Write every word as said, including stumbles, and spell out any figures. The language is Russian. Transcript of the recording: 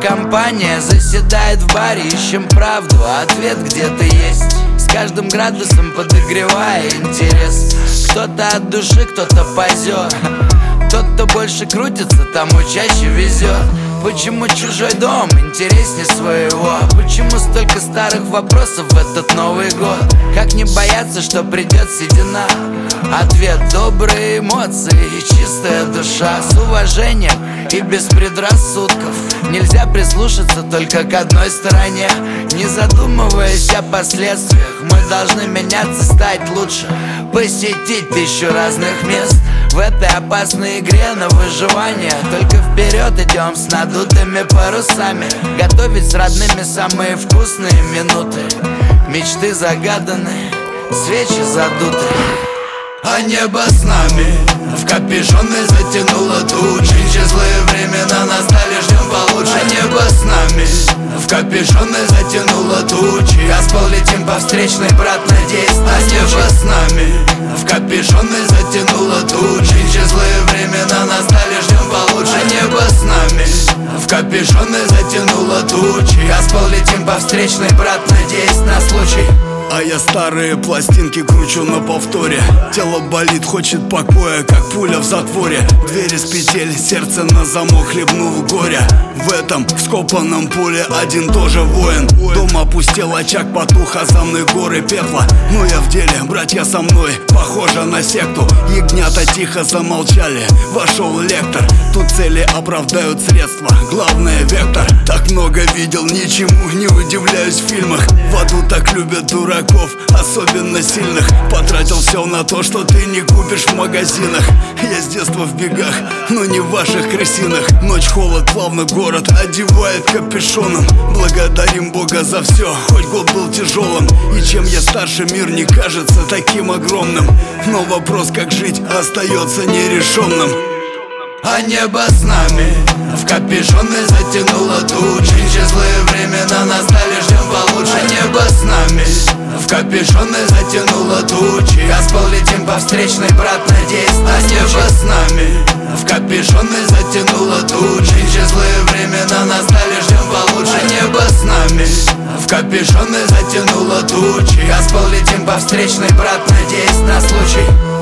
компания заседает в баре, ищем правду, а ответ где-то есть. С каждым градусом подогревая интерес. Кто-то от души, кто-то позер. Тот, кто больше крутится, тому чаще везет. Почему чужой дом интереснее своего? Почему столько старых вопросов в этот Новый год? Как не бояться, что придет седина? Ответ: добрые эмоции и чистая душа. С уважением и без предрассудков. Нельзя прислушаться только к одной стороне. Не задумываясь о последствиях, мы должны меняться, стать лучше, посетить тысячу разных мест. В этой опасной игре на выживание только вперед идем с надутыми парусами. Готовить с родными самые вкусные минуты. Мечты загаданы, свечи задуты. А небо с нами в капюшоны затянуло тучи. Злые времена настали, ждем получше. А небо с нами в капюшоны затянуло тучи. Газпол летим по встречной, брат, надеюсь на случай. А небо с нами в капюшоны затянуло тучи. Злые времена настали, ждем получше. А небо с нами в капюшоны затянуло тучи. Газпол летим по встречной, брат, надеюсь на случай. А я старые пластинки кручу на повторе. Тело болит, хочет покоя, как пуля в затворе. Двери с петель, сердце на замок, хлебнув горя. В этом вскопанном поле один тоже воин. Дом опустел, очаг потух, а за мной горы пепла. Но я в деле, братья со мной, похоже на секту. Ягнята тихо замолчали, вошел лектор. Тут цели оправдают средства, главное вектор. Так много видел, ничему не удивляюсь в фильмах. В аду так любят дураков, особенно сильных. Потратил все на то, что ты не купишь в магазинах. Я с детства в бегах, но не в ваших крысинах. Ночь, холод, плавно город одевает капюшоном. Благодарим Бога за все, хоть год был тяжелым. И чем я старше, мир не кажется таким огромным. Но вопрос, как жить, остается нерешенным. А небо с нами в капюшоны затянуло тучи. Злые времена настали, ждем получше. А небо с нами в капюшоны затянуло тучи. Газпол летим по встречной, брат, надеюсь на случай. А небо с нами в капюшоны затянуло тучи. Злые времена настали, ждем получше. А небо с нами в капюшоны затянуло тучи. Газпол летим по встречной, брат, надеюсь на случай.